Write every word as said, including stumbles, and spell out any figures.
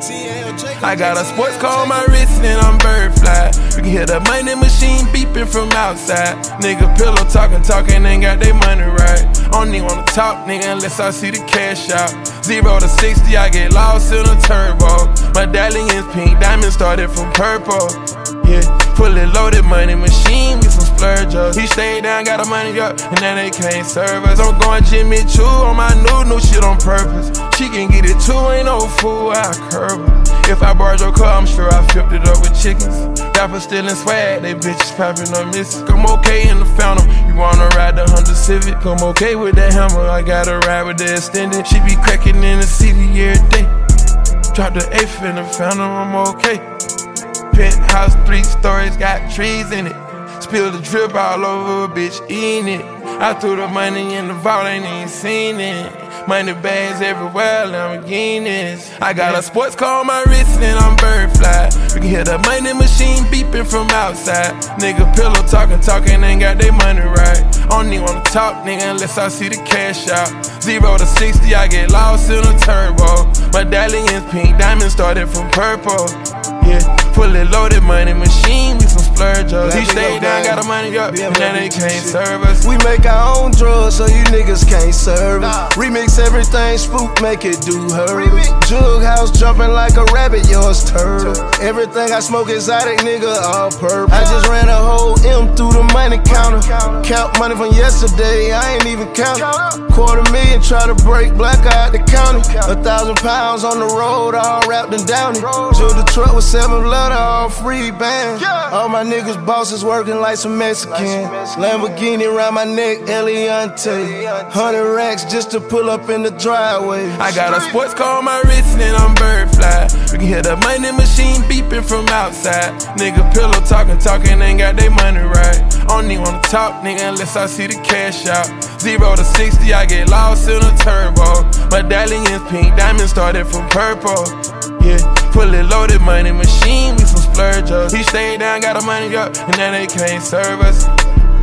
I got a sports car on my wrist and I'm bird fly. You can hear the money machine beeping from outside. Nigga pillow talking, talking, ain't got they money right. I don't even wanna talk, nigga, unless I see the cash out. Zero to sixty, I get lost in a turbo. My medallion's pink, diamond started from purple. Yeah, fully loaded money machine with some splurges. He stayed down, got the money up, and now they can't serve us. I'm going Jimmy Choo on my new, new shit on purpose. She can get it too, ain't no fool, I curb her. If I borrowed your car, I'm sure I flipped it up with chickens. Rappers still in swag, they bitches popping on misses. I'm okay in the Phantom, you wanna ride the Honda Civic? I'm okay with that hammer, I gotta ride with the extended. She be cracking in the city every day. Drop the eighth in the Phantom, I'm okay. Penthouse, three stories, got trees in it. Spill the drip all over, bitch, eating it. I threw the money in the vault, ain't even seen it. Money bags everywhere, Lamborghinis. I got a sports car on my wrist and I'm bird fly. You can hear the money machine beeping from outside. Nigga pillow talking, talking, ain't got they money right. I don't even wanna talk, nigga, unless I see the cash out. Zero to sixty, I get lost in a turbo. My medallion's pink, diamond started from purple. Yeah, fully loaded money machine with some splurges. He stayed down, got the money up, and now they can't serve us. We make our own drugs, so you niggas can't serve us. Remix everything, spook, make it do her. Jug house jumping like a rabbit, yours turtle. Everything I smoke exotic, nigga, all purple. I just ran a whole M through the money counter. Count money from yesterday, I ain't even count. Quarter million, try to break black out the county. A thousand pounds on the road, all wrapped in Downey. Drove the truck with seven letter, all free band. All my niggas bosses working like some Mexican. Lamborghini around my neck, Eliante. Hundred racks just to pull up in the driveway. I got a sports car on my wrist and I'm bird fly. You can hear the money machine beeping from outside. Nigga pillow talking, talking, ain't got they money right. I don't even wanna talk, nigga, unless I see the cash out. Zero to sixty, I get lost in a turbo. My medallion's pink, diamond started from purple. Yeah, fully loaded money machine with some splurges. He stayed down, got the money up, and now they can't serve us.